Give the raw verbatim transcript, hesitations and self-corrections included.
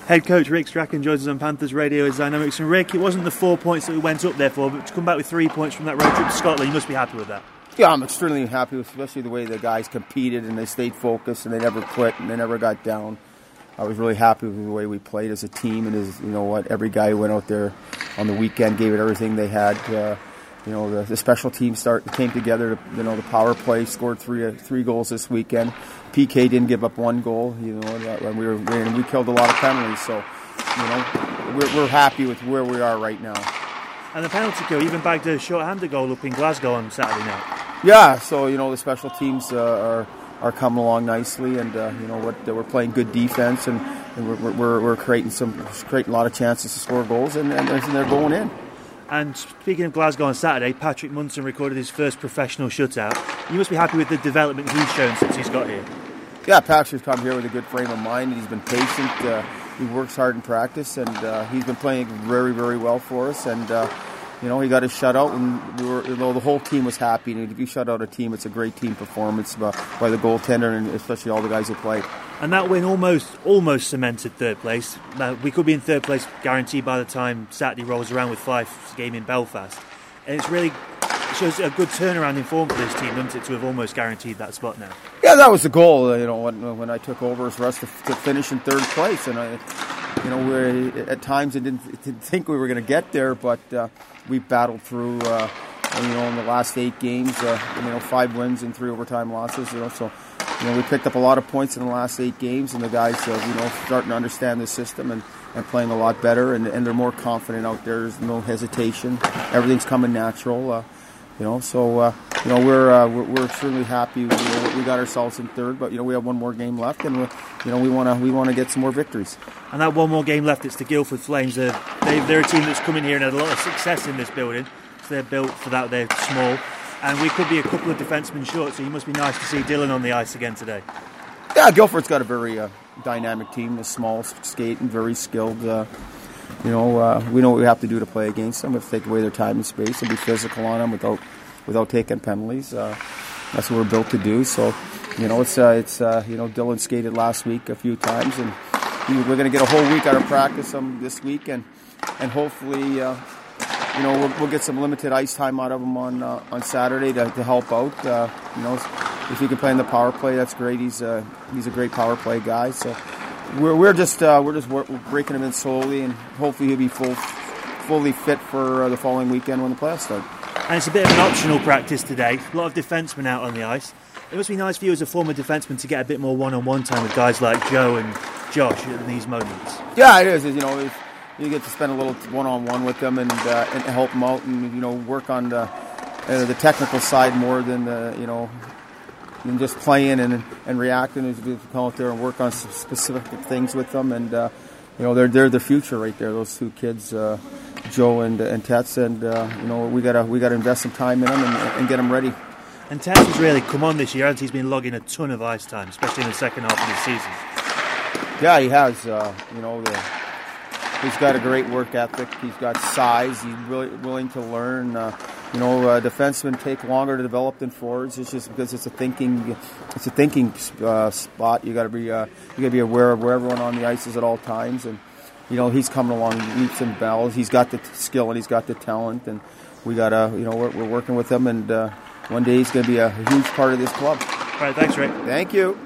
Head coach Rick Strachan joins us on Panthers Radio as Dynamics. And Rick, it wasn't the four points that we went up there for, but to come back with three points from that road trip to Scotland, you must be happy with that. Yeah, I'm extremely happy with, especially the way the guys competed and they stayed focused and they never quit and they never got down. I was really happy with the way we played as a team, and as you know what, every guy who went out there on the weekend gave it everything they had. Uh, you know, the, the special team start came together. To, you know, the power play scored three uh, three goals this weekend. P K didn't give up one goal. You know, that, when we were and we killed a lot of penalties. So, you know, we're we're happy with where we are right now. And the penalty kill even bagged a short-handed goal up in Glasgow on Saturday night. Yeah, so you know the special teams uh, are. are coming along nicely, and uh, you know what, we're playing good defense, and, and we're, we're we're creating some creating a lot of chances to score goals, and, and they're going in. And speaking of Glasgow on Saturday, Patrick Munson recorded his first professional shutout. You must be happy with the development he's shown since he's got here. Yeah, Patrick's come here with a good frame of mind. He's been patient. Uh, he works hard in practice, and uh, he's been playing very very well for us. And uh, you know, he got his shutout, and we were, you know, the whole team was happy. And if you shut out a team, it's a great team performance by, by the goaltender, and especially all the guys who played. And that win almost almost cemented third place. Now, we could be in third place guaranteed by the time Saturday rolls around with Fife's game in Belfast. And it's really it shows a good turnaround in form for this team, doesn't it, to have almost guaranteed that spot now? Yeah, that was the goal. You know, when when I took over, was for us to, to finish in third place, and I. You know, we at times I didn't, didn't think we were going to get there, but uh, we battled through. Uh, you know, in the last eight games, uh, you know, five wins and three overtime losses. You know, so you know we picked up a lot of points in the last eight games, and the guys, uh, you know, starting to understand the system and, and playing a lot better, and, and they're more confident out there. There's no hesitation. Everything's coming natural. Uh, You know, so uh, you know we're, uh, we're we're extremely happy. You know, we got ourselves in third, but you know we have one more game left, and we, you know we want to we want to get some more victories. And that one more game left, it's the Guildford Flames. They're, they're a team that's come in here and had a lot of success in this building. So they're built for that. They're small, and we could be a couple of defensemen short. So you must be nice to see Dylan on the ice again today. Yeah, Guildford's got a very uh, dynamic team. They're small, skating, very skilled. Uh, You know, uh, we know what we have to do to play against them. We have to take away their time and space and be physical on them without without taking penalties. Uh, that's what we're built to do. So, you know, it's uh, it's uh, you know, Dylan skated last week a few times, and we're going to get a whole week out of practice um, this week, and and hopefully, uh, you know, we'll, we'll get some limited ice time out of him on uh, on Saturday to, to help out. Uh, you know, if he can play in the power play, that's great. He's uh, he's a great power play guy. So. We're we're just uh, we're just we're breaking him in slowly, and hopefully he'll be full, fully fit for uh, the following weekend when the playoffs start. And it's a bit of an optional practice today. A lot of defensemen out on the ice. It must be nice for you as a former defenseman to get a bit more one-on-one time with guys like Joe and Josh in these moments. Yeah, it is. You know, you get to spend a little one-on-one with them and uh, and help them out, and you know, work on the uh, the technical side more than the, you know. And just playing and and reacting, is to come out there and work on some specific things with them, and uh, you know they're they're the future right there. Those two kids, uh, Joe and and Tets, and uh, you know we gotta we gotta invest some time in them and, and get them ready. And Tets has really come on this year, and he's been logging a ton of ice time, especially in the second half of the season. Yeah, he has. Uh, you know, the, he's got a great work ethic. He's got size. He's really willing to learn. Uh, You know, uh, defensemen take longer to develop than forwards. It's just because it's a thinking, it's a thinking uh, spot. You got to be, uh, you got to be aware of where everyone on the ice is at all times. And you know, he's coming along leaps and bounds. He's got the skill and he's got the talent. And we got to, you know, we're, we're working with him. And uh, one day he's going to be a huge part of this club. All right, thanks, Rick. Thank you.